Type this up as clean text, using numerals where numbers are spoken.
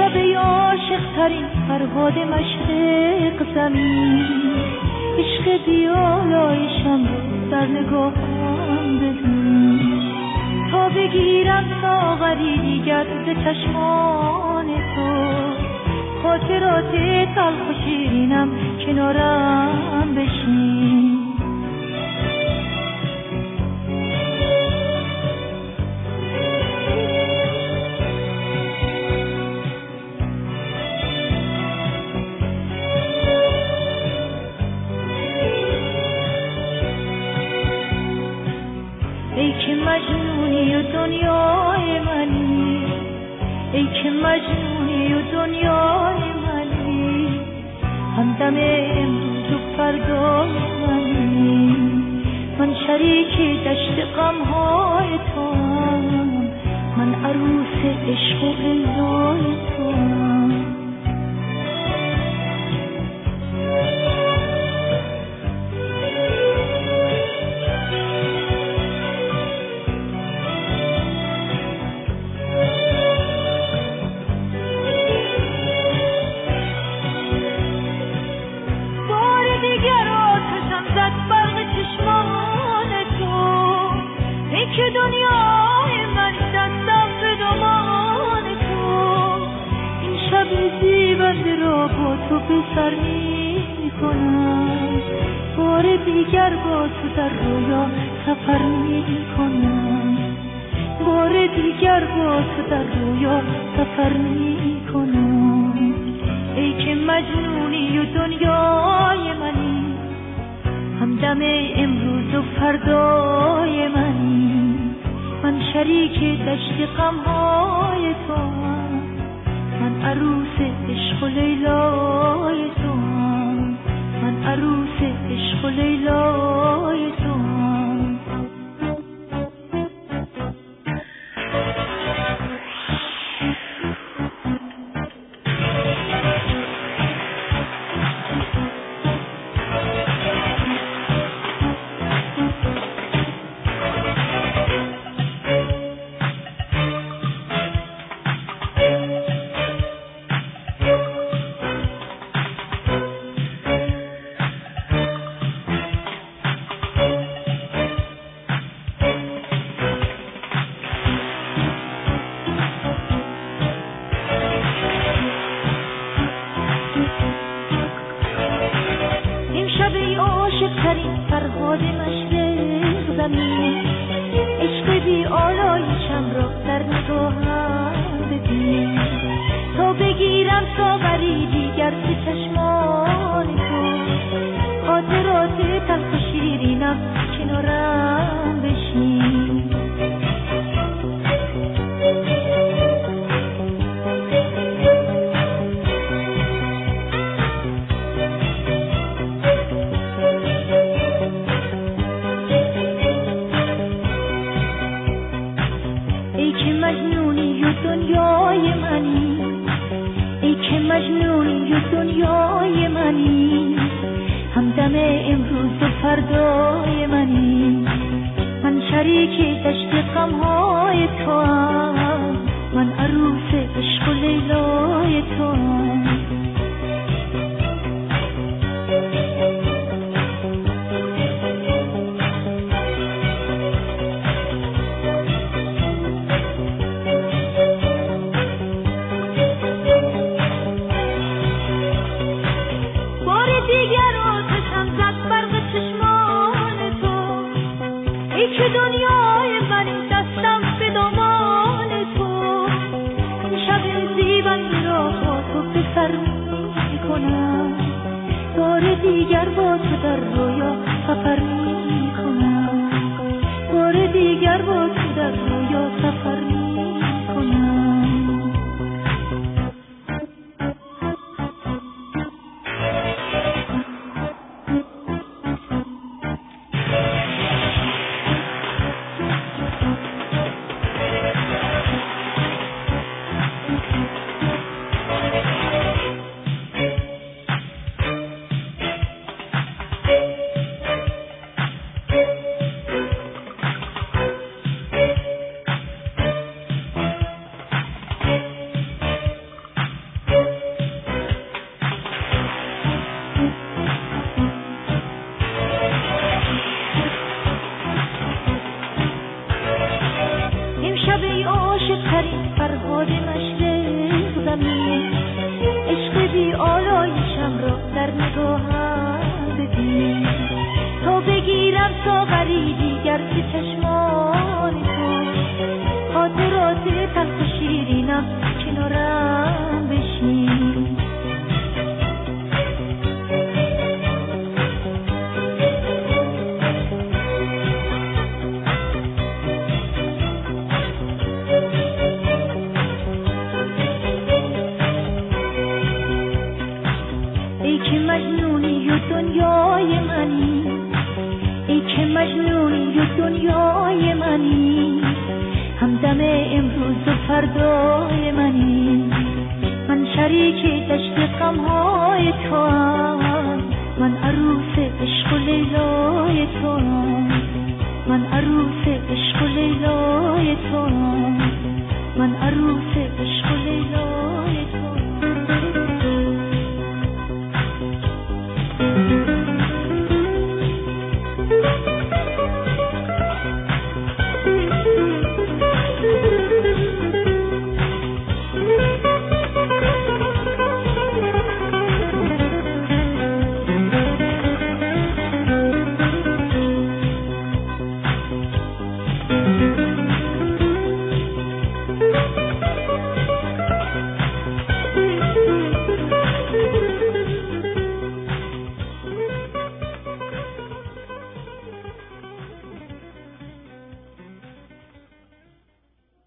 شب عاشق ترین فرهاد مشرق زمین، عشق بیالایشم رو در نگاهم ببین، تا بگیرم ساغری دیگر ز چشمان تو، خاطرات تلخ و شیرینم کنارم بشین. ای که مجنونی و دنیای منی، ای که مجنونی و دنیای منی، همدم امروز و فردای منی، من شریک دشت غمهای توام، من عروس عشق و الای توام. که دنیای من دستم به دامان تو، این شب زیبنده را با تو به سر می کنم، بار دیگر با تو در رویا سفر می کنم، بار دیگر با تو در رویا سفر می کنم. ای که مجنونی و دنیای منی، همدم امروز و فردای منی، من شریک دشت غمهای توام، من عروس عشق و لیلای توام، من عروس عشق و لیلای توام. فرهاد مشرق زمین، عشق بی آلایشم را در نگاهم ببین، تا بگیرم ساغری دیگر ز چشمان تو، خاطرات تلخ و شیرینم کنارم بشین. ای که مجنونی و دنیای منی، ای که مجنونی و دنیای منی، همدم امروز و فردای منی، من شریک دشت غمهای توام، من عروس عشق و لیلای توام. ای که دنیای من دستم به دامان تو، این شب زیبنده را با تو به سر می کنم، بار دیگر با تو در رویا سفر می کنم، بار دیگر با تو در رویا سفر می کنم. در نگاهم ببین، تو بگیرم ساغری دیگر که چشمان تو، خاطرات تلخ و شیرینم کنارم بشین. ای که مجنونی و دنیای منی، ای که مجنونی و دنیای منی، همدم امروز و فردای منی. من شریک دشت غمهای تو ام، من عروس عشق و لیلای تو ام.